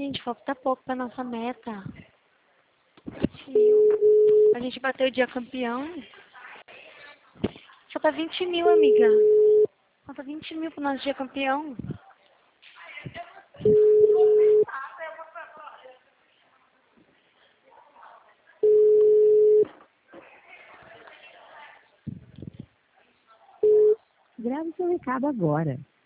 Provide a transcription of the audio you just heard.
gente, falta pouco pra nossa meta. 20 mil. A gente bateu o dia campeão. Falta 20 mil, amiga. Falta 20 mil pro nosso dia campeão. Grave seu recado agora.